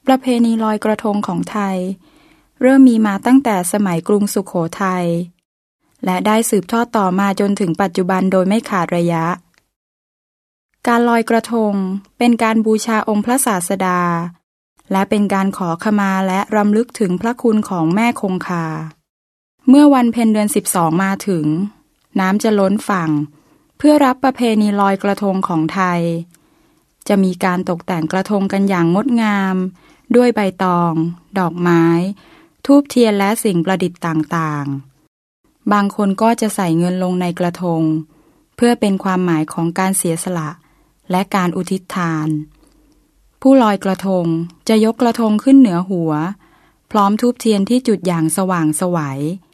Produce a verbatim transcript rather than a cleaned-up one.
ประเพณีลอยกระทงของไทยเริ่มมีมาตั้งแต่สมัยกรุงสุโขทัยและได้สืบทอดต่อมาจนถึงปัจจุบันโดยไม่ขาดระยะการลอยกระทงเป็นการบูชาองค์พระศาสดาและเป็นการขอขมาและรำลึกถึงพระคุณของแม่คงคาเมื่อวันเพ็ญเดือนสิบสองมาถึงน้ำจะล้นฝั่งเพื่อรับประเพณีลอยกระทงของไทยจะมีการตกแต่งกระทงกันอย่างงดงามด้วยใบตองดอกไม้ธูปเทียนและสิ่งประดิษฐ์ต่างๆบางคนก็จะใส่เงินลงในกระทงเพื่อเป็นความหมายของการเสียสละและการอุทิศทานผู้ลอยกระทงจะยกกระทงขึ้นเหนือหัวพร้อมธูปเทียนที่จุดอย่างสว่างไสว